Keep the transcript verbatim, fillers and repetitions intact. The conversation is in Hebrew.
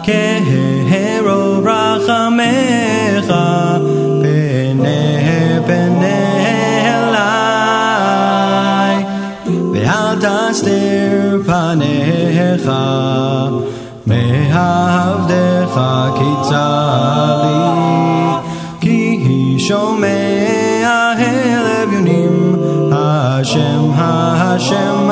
כהרוב רחמך פנה פנה אליי ואל תסתיר פניך מעבדך כי צר כי שומע הלב יונים השם השם